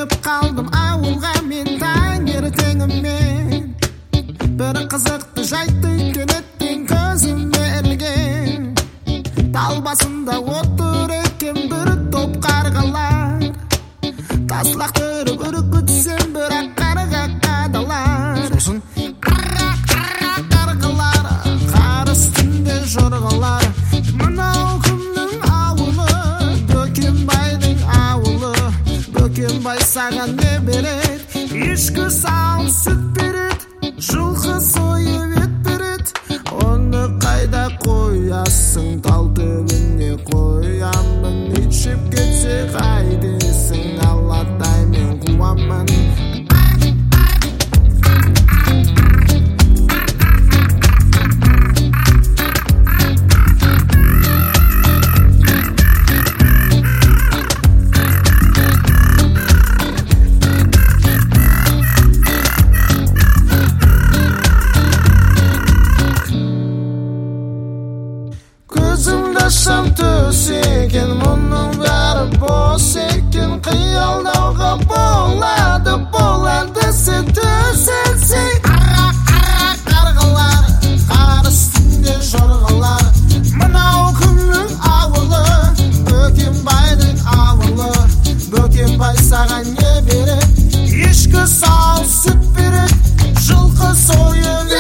Жеңіп қалдым ауылға мен таңертеңіммен. Бір қызықты жайтты кенеттен көзіме ілген. Тал басында отыр екен бір топ қарғалар. Таслақ түріп үркітсем бірақ қарға қадалар. Сосын қарғалар, қар үстінде жорғалар. Мынау кімнің ауылы? Бөкенбайдың ауылы. Бөкенбай саған не береді? Ешкі сауын сүт береді, жылқы сойып ет береді. Оны қайда қоясың? Тал түбіне қоямын. Итшіп кетсе қайдесің? Алладай мен қуамын. Көзімді шам төс екен, мұның бәрі бос екен. Қиялдауға болады сен төсенсең. Қарғалар, қар үстінде жорғалар. Мынау кімнің ауылы? Бөкенбайдың ауылы. Бөкенбай саған не береді? Ешкі сауын сүт береді, жылқы сойып